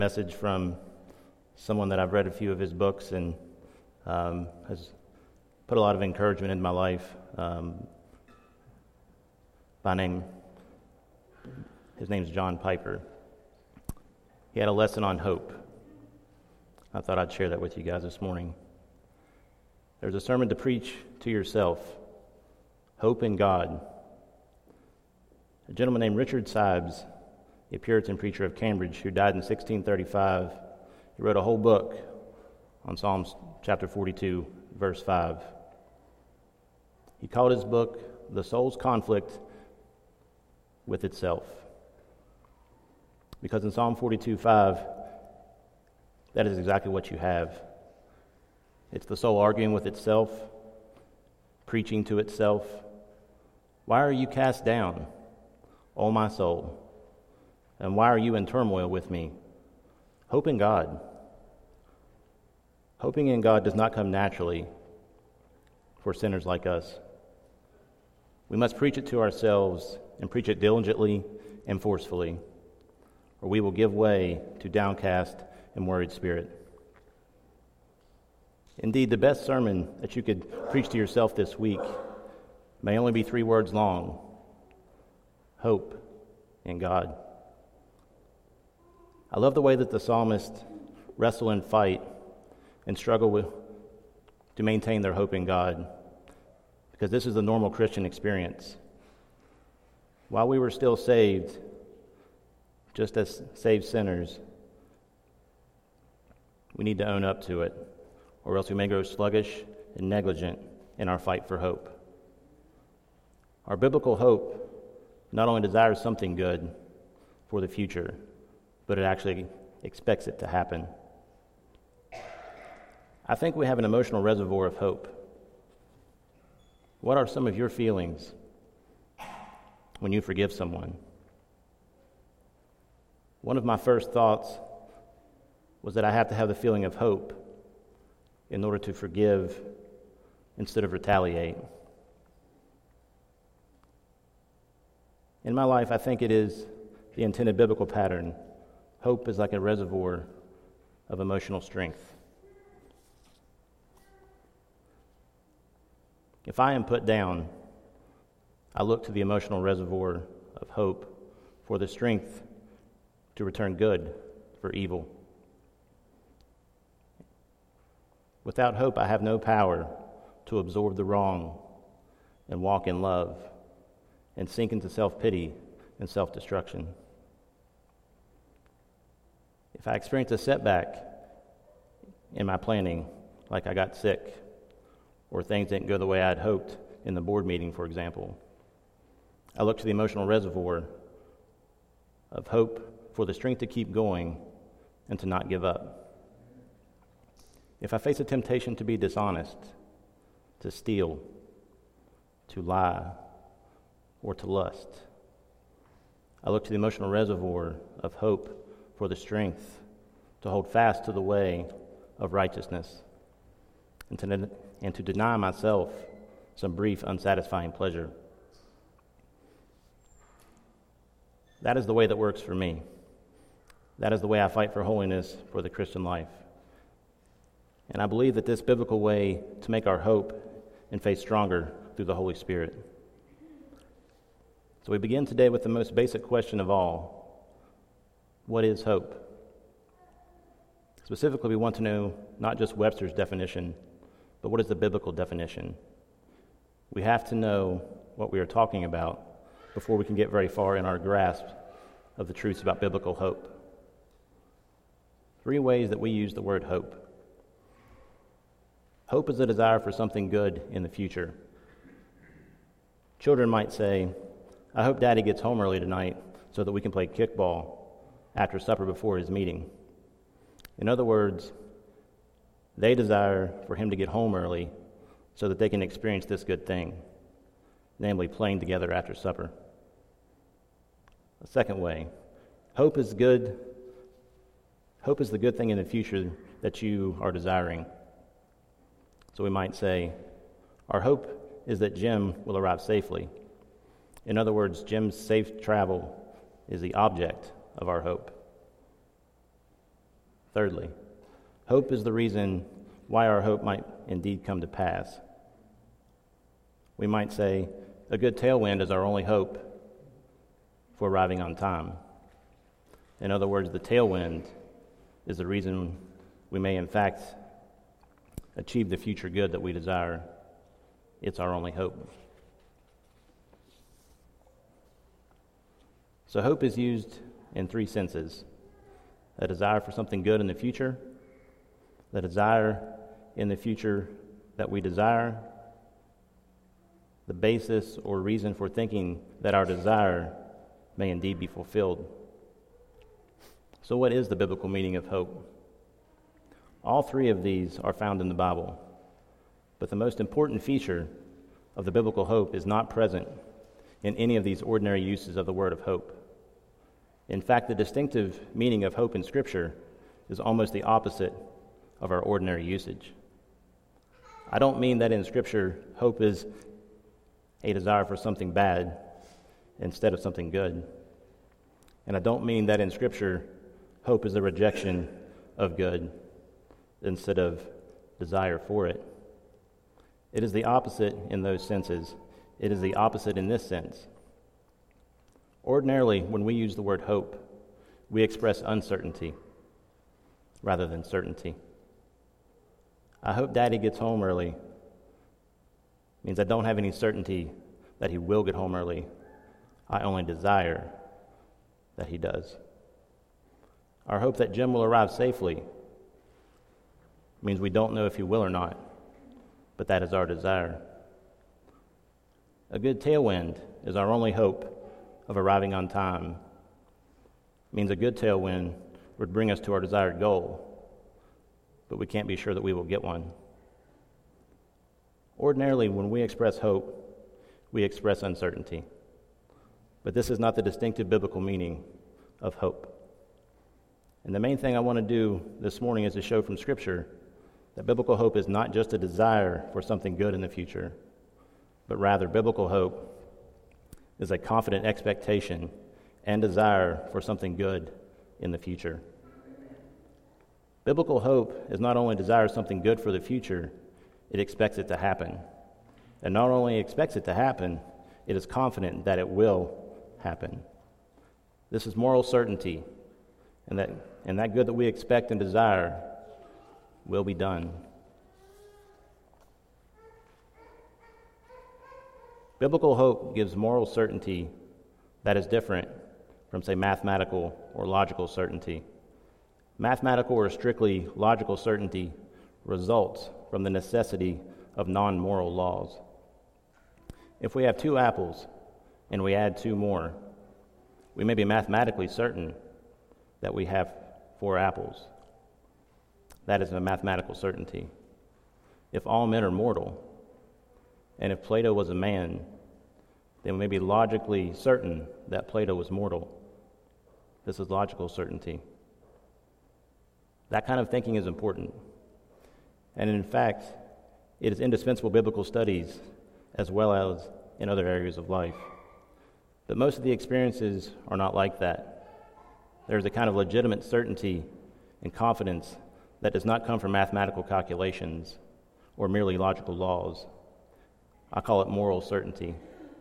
Message from someone that I've read a few of his books and has put a lot of encouragement in my life. His name's John Piper. He had a lesson on hope. I thought I'd share that with you guys this morning. There's a sermon to preach to yourself. Hope in God. A gentleman named Richard Sibbes, a Puritan preacher of Cambridge who died in 1635, he wrote a whole book on Psalms chapter 42, verse 5. He called his book The Soul's Conflict with Itself. Because in Psalm 42:5, that is exactly what you have. It's the soul arguing with itself, preaching to itself. Why are you cast down, O my soul? And why are you in turmoil with me? Hope in God. Hoping in God does not come naturally for sinners like us. We must preach it to ourselves and preach it diligently and forcefully, or we will give way to downcast and worried spirit. Indeed, the best sermon that you could preach to yourself this week may only be 3 words long: hope in God. I love the way that the psalmists wrestle and fight and struggle to maintain their hope in God, because this is the normal Christian experience. While we were still saved, just as saved sinners, we need to own up to it, or else we may grow sluggish and negligent in our fight for hope. Our biblical hope not only desires something good for the future, but it actually expects it to happen. I think we have an emotional reservoir of hope. What are some of your feelings when you forgive someone? One of my first thoughts was that I have to have the feeling of hope in order to forgive instead of retaliate. In my life, I think it is the intended biblical pattern. Hope is like a reservoir of emotional strength. If I am put down, I look to the emotional reservoir of hope for the strength to return good for evil. Without hope, I have no power to absorb the wrong and walk in love and sink into self-pity and self-destruction. If I experience a setback in my planning, like I got sick, or things didn't go the way I had hoped in the board meeting, for example, I look to the emotional reservoir of hope for the strength to keep going and to not give up. If I face a temptation to be dishonest, to steal, to lie, or to lust, I look to the emotional reservoir of hope for the strength to hold fast to the way of righteousness and to deny myself some brief, unsatisfying pleasure. That is the way that works for me. That is the way I fight for holiness for the Christian life. And I believe that this biblical way to make our hope and faith stronger through the Holy Spirit. So we begin today with the most basic question of all. What is hope? Specifically, we want to know not just Webster's definition, but what is the biblical definition? We have to know what we are talking about before we can get very far in our grasp of the truths about biblical hope. 3 ways that we use the word hope. Hope is a desire for something good in the future. Children might say, I hope Daddy gets home early tonight so that we can play kickball after supper before his meeting. In other words, they desire for him to get home early so that they can experience this good thing, namely playing together after supper. A second way, hope is the good thing in the future that you are desiring. So we might say, our hope is that Jim will arrive safely. In other words, Jim's safe travel is the object of our hope. Thirdly, hope is the reason why our hope might indeed come to pass. We might say a good tailwind is our only hope for arriving on time. In other words, the tailwind is the reason we may in fact achieve the future good that we desire. It's our only hope. So hope is used in three senses: a desire for something good in the future, the desire in the future that we desire, the basis or reason for thinking that our desire may indeed be fulfilled. So what is the biblical meaning of hope? All three of these are found in the Bible, but the most important feature of the biblical hope is not present in any of these ordinary uses of the word of hope. In fact, the distinctive meaning of hope in Scripture is almost the opposite of our ordinary usage. I don't mean that in Scripture hope is a desire for something bad instead of something good. And I don't mean that in Scripture hope is a rejection of good instead of desire for it. It is the opposite in those senses. It is the opposite in this sense. Ordinarily, when we use the word hope, we express uncertainty rather than certainty. I hope Daddy gets home early means I don't have any certainty that he will get home early. I only desire that he does. Our hope that Jim will arrive safely means we don't know if he will or not, but that is our desire. A good tailwind is our only hope of arriving on time. It means a good tailwind would bring us to our desired goal, but we can't be sure that we will get one. Ordinarily, when we express hope, we express uncertainty. But this is not the distinctive biblical meaning of hope. And the main thing I want to do this morning is to show from Scripture that biblical hope is not just a desire for something good in the future, but rather biblical hope is a confident expectation and desire for something good in the future. Biblical hope is not only desires something good for the future, it expects it to happen. And not only expects it to happen, it is confident that it will happen. This is moral certainty, and that good that we expect and desire will be done. Biblical hope gives moral certainty that is different from, say, mathematical or logical certainty. Mathematical or strictly logical certainty results from the necessity of non-moral laws. If we have 2 apples and we add 2 more, we may be mathematically certain that we have 4 apples. That is a mathematical certainty. If all men are mortal, and if Plato was a man, then we may be logically certain that Plato was mortal. This is logical certainty. That kind of thinking is important. And in fact, it is indispensable biblical studies as well as in other areas of life. But most of the experiences are not like that. There's a kind of legitimate certainty and confidence that does not come from mathematical calculations or merely logical laws. I call it moral certainty.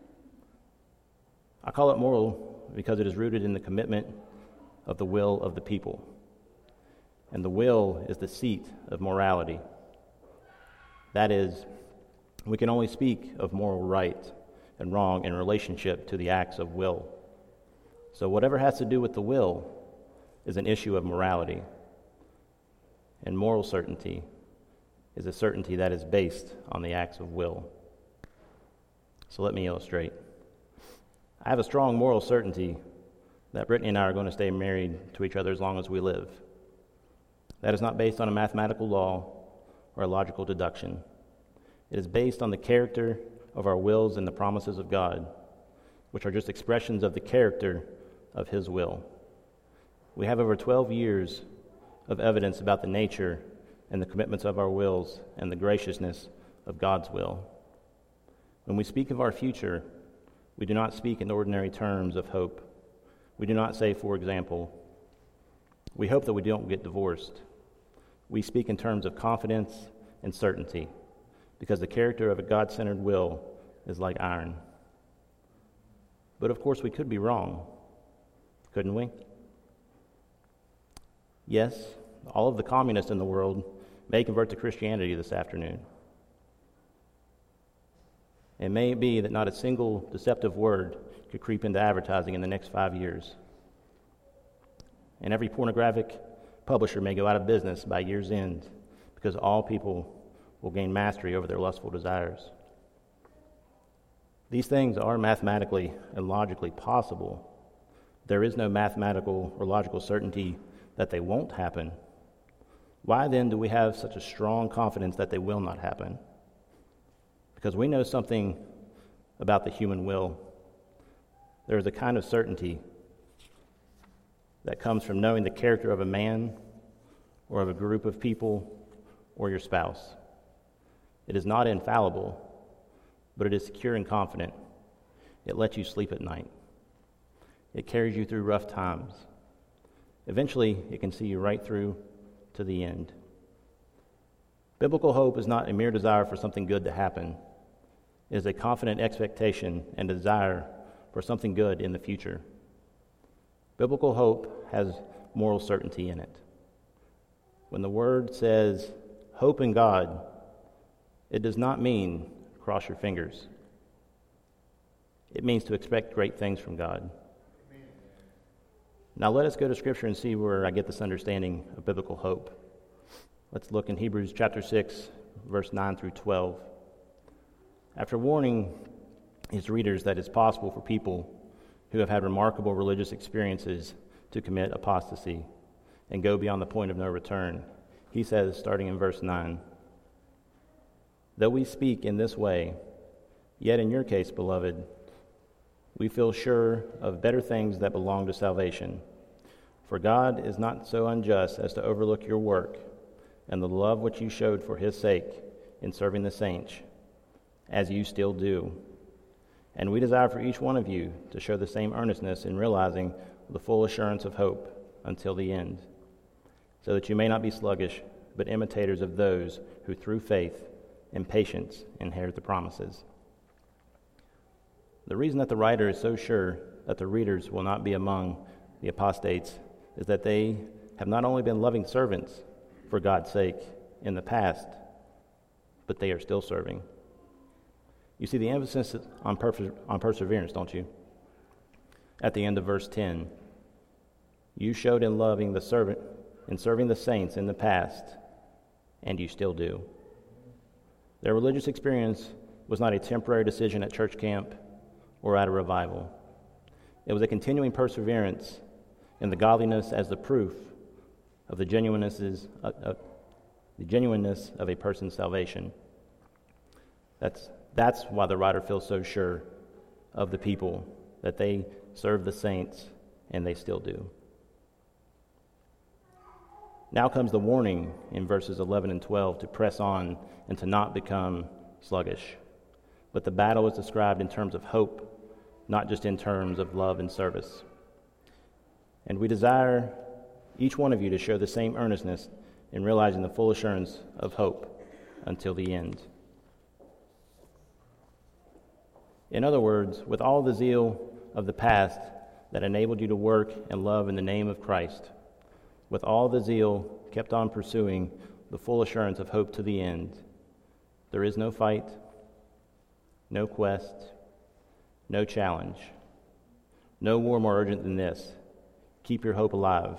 I call it moral because it is rooted in the commitment of the will of the people. And the will is the seat of morality. That is, we can only speak of moral right and wrong in relationship to the acts of will. So whatever has to do with the will is an issue of morality. And moral certainty is a certainty that is based on the acts of will. So let me illustrate. I have a strong moral certainty that Brittany and I are going to stay married to each other as long as we live. That is not based on a mathematical law or a logical deduction. It is based on the character of our wills and the promises of God, which are just expressions of the character of His will. We have over 12 years of evidence about the nature and the commitments of our wills and the graciousness of God's will. When we speak of our future, we do not speak in ordinary terms of hope. We do not say, for example, We hope that we don't get divorced. We speak in terms of confidence and certainty, because the character of a God-centered will is like iron. But of course, we could be wrong, couldn't we? Yes, all of the communists in the world may convert to Christianity this afternoon. It may be that not a single deceptive word could creep into advertising in the next 5 years. And every pornographic publisher may go out of business by year's end because all people will gain mastery over their lustful desires. These things are mathematically and logically possible. There is no mathematical or logical certainty that they won't happen. Why then do we have such a strong confidence that they will not happen? Because we know something about the human will. There is a kind of certainty that comes from knowing the character of a man or of a group of people or your spouse. It is not infallible, but it is secure and confident. It lets you sleep at night. It carries you through rough times. Eventually, it can see you right through to the end. Biblical hope is not a mere desire for something good to happen. It is a confident expectation and desire for something good in the future. Biblical hope has moral certainty in it. When the word says, hope in God, it does not mean cross your fingers. It means to expect great things from God. Now let us go to Scripture and see where I get this understanding of biblical hope. Let's look in Hebrews chapter 6, verse 9 through 12. After warning his readers that it's possible for people who have had remarkable religious experiences to commit apostasy and go beyond the point of no return, he says, starting in verse 9, though we speak in this way, yet in your case, beloved, we feel sure of better things that belong to salvation. For God is not so unjust as to overlook your work and the love which you showed for his sake in serving the saints, as you still do. And we desire for each one of you to show the same earnestness in realizing the full assurance of hope until the end, so that you may not be sluggish, but imitators of those who through faith and patience inherit the promises. The reason that the writer is so sure that the readers will not be among the apostates is that they have not only been loving servants for God's sake in the past, but they are still serving. You see the emphasis on perseverance, don't you? At the end of verse 10, you showed in loving the servant, in serving the saints in the past, and you still do. Their religious experience was not a temporary decision at church camp or at a revival. It was a continuing perseverance in the godliness as the proof of the genuineness of a person's salvation. That's why the writer feels so sure of the people, that they serve the saints, and they still do. Now comes the warning in verses 11 and 12 to press on and to not become sluggish. But the battle is described in terms of hope, not just in terms of love and service. And we desire each one of you to show the same earnestness in realizing the full assurance of hope until the end. In other words, with all the zeal of the past that enabled you to work and love in the name of Christ, with all the zeal kept on pursuing the full assurance of hope to the end, there is no fight, no quest, no challenge, no war more urgent than this. Keep your hope alive.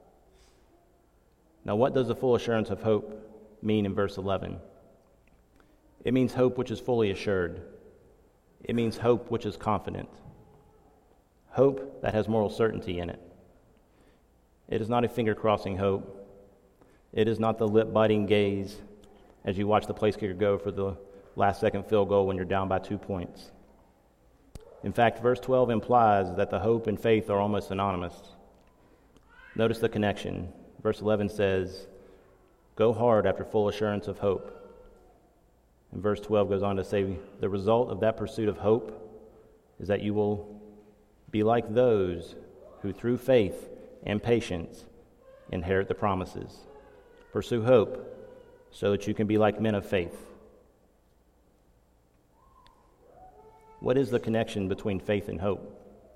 Now, what does the full assurance of hope mean in verse 11? It means hope which is fully assured. It means hope which is confident. Hope that has moral certainty in it. It is not a finger-crossing hope. It is not the lip-biting gaze as you watch the place kicker go for the last-second field goal when you're down by 2 points. In fact, verse 12 implies that the hope and faith are almost synonymous. Notice the connection. Verse 11 says, go hard after full assurance of hope. And verse 12 goes on to say, the result of that pursuit of hope is that you will be like those who through faith and patience inherit the promises. Pursue hope so that you can be like men of faith. What is the connection between faith and hope?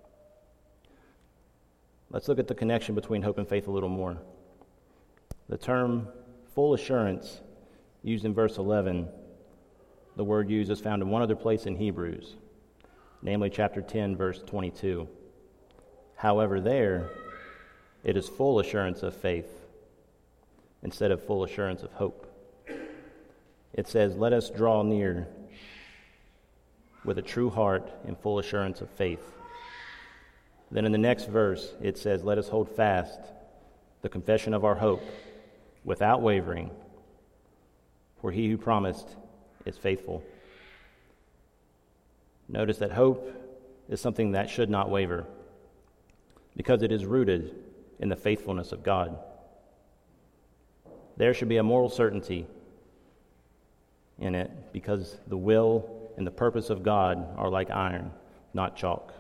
Let's look at the connection between hope and faith a little more. The term full assurance used in verse 11, the word used is found in one other place in Hebrews, namely chapter 10, verse 22. However, there, it is full assurance of faith instead of full assurance of hope. It says, let us draw near with a true heart and full assurance of faith. Then in the next verse, it says, let us hold fast the confession of our hope without wavering, for he who promised is faithful. Notice that hope is something that should not waver because it is rooted in the faithfulness of God. There should be a moral certainty in it because the will and the purpose of God are like iron, not chalk.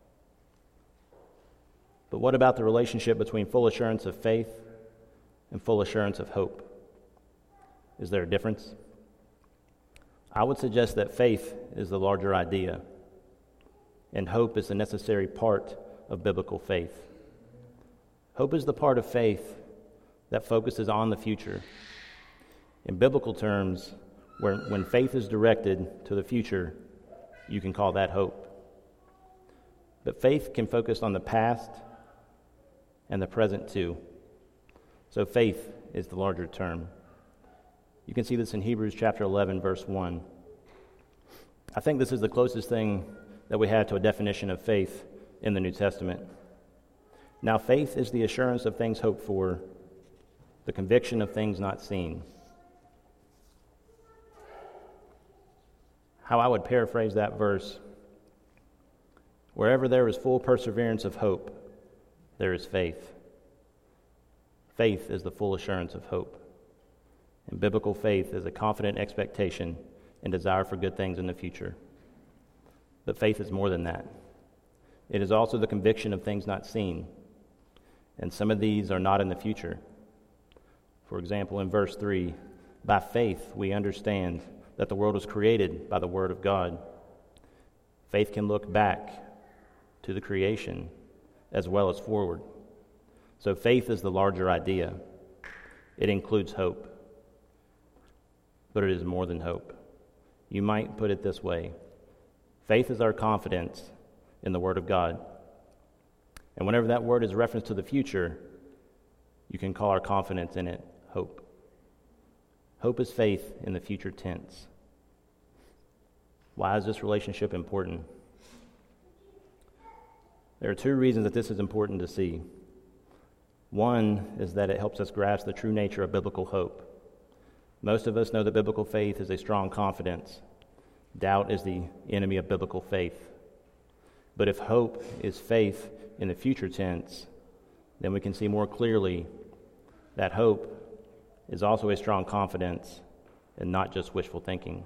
But what about the relationship between full assurance of faith and full assurance of hope? Is there a difference? I would suggest that faith is the larger idea, and hope is the necessary part of biblical faith. Hope is the part of faith that focuses on the future. In biblical terms, when faith is directed to the future, you can call that hope. But faith can focus on the past and the present too. So faith is the larger term. You can see this in Hebrews chapter 11, verse 1. I think this is the closest thing that we have to a definition of faith in the New Testament. Now faith is the assurance of things hoped for, the conviction of things not seen. How I would paraphrase that verse: wherever there is full perseverance of hope, there is faith. Faith is the full assurance of hope. And biblical faith is a confident expectation and desire for good things in the future. But faith is more than that. It is also the conviction of things not seen. And some of these are not in the future. For example, in verse 3, by faith we understand that the world was created by the word of God. Faith can look back to the creation as well as forward. So faith is the larger idea. It includes hope. But it is more than hope. You might put it this way: faith is our confidence in the Word of God. And whenever that word is referenced to the future, you can call our confidence in it hope. Hope is faith in the future tense. Why is this relationship important? There are two reasons that this is important to see. One is that it helps us grasp the true nature of biblical hope. Most of us know that biblical faith is a strong confidence. Doubt is the enemy of biblical faith. But if hope is faith in the future tense, then we can see more clearly that hope is also a strong confidence and not just wishful thinking.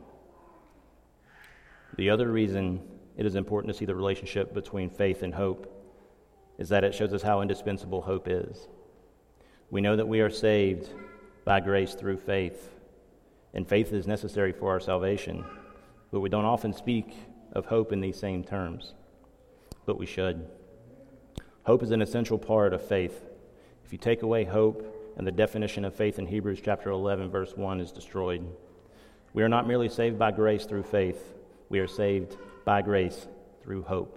The other reason it is important to see the relationship between faith and hope is that it shows us how indispensable hope is. We know that we are saved by grace through faith, and faith is necessary for our salvation, but we don't often speak of hope in these same terms, but we should. Hope is an essential part of faith. If you take away hope, and the definition of faith in Hebrews chapter 11, verse 1 is destroyed. We are not merely saved by grace through faith, we are saved by grace through hope.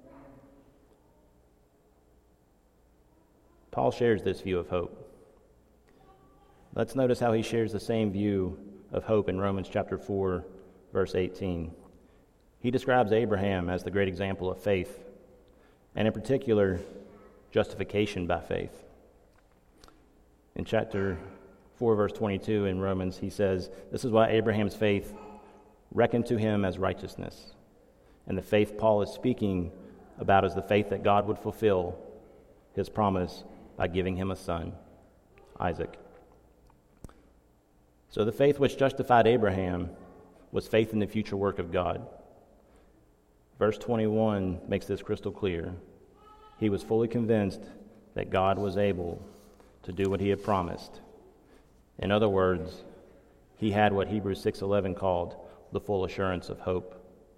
Paul shares this view of hope. Let's notice how he shares the same view of hope in Romans chapter 4, verse 18. He describes Abraham as the great example of faith, and in particular, justification by faith. In chapter 4, verse 22 in Romans, he says, this is why Abraham's faith reckoned to him as righteousness. And the faith Paul is speaking about is the faith that God would fulfill his promise by giving him a son, Isaac. So the faith which justified Abraham was faith in the future work of God. Verse 21 makes this crystal clear. He was fully convinced that God was able to do what he had promised. In other words, he had what Hebrews 6:11 called the full assurance of hope.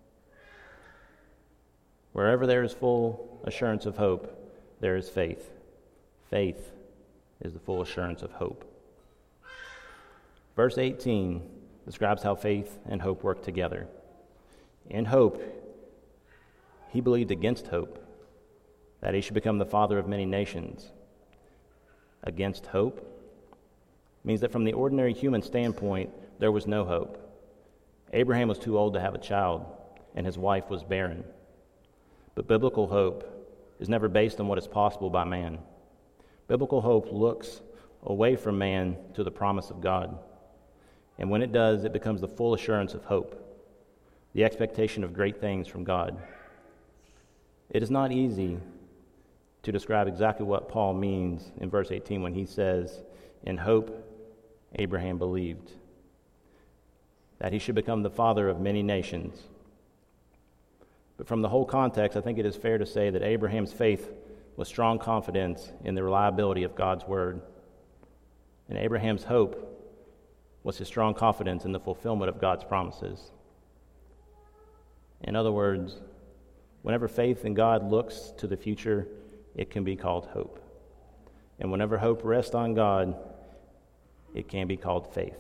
Wherever there is full assurance of hope, there is faith. Faith is the full assurance of hope. Verse 18 describes how faith and hope work together. In hope, he believed against hope, that he should become the father of many nations. Against hope means that from the ordinary human standpoint, there was no hope. Abraham was too old to have a child, and his wife was barren. But biblical hope is never based on what is possible by man. Biblical hope looks away from man to the promise of God. And when it does, it becomes the full assurance of hope, the expectation of great things from God. It is not easy to describe exactly what Paul means in verse 18 when he says, in hope, Abraham believed that he should become the father of many nations. But from the whole context, I think it is fair to say that Abraham's faith was strong confidence in the reliability of God's word. And Abraham's hope was his strong confidence in the fulfillment of God's promises. In other words, whenever faith in God looks to the future, it can be called hope. And whenever hope rests on God, it can be called faith.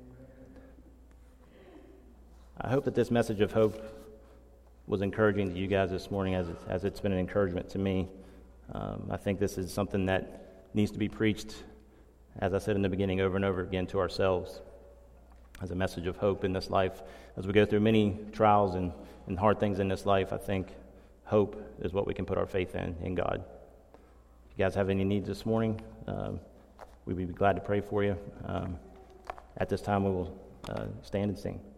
I hope that this message of hope was encouraging to you guys this morning as it's been an encouragement to me. I think this is something that needs to be preached, as I said in the beginning, over and over again to ourselves as a message of hope in this life. As we go through many trials and hard things in this life, I think hope is what we can put our faith in God. If you guys have any needs this morning, we'd be glad to pray for you. At this time, we will stand and sing.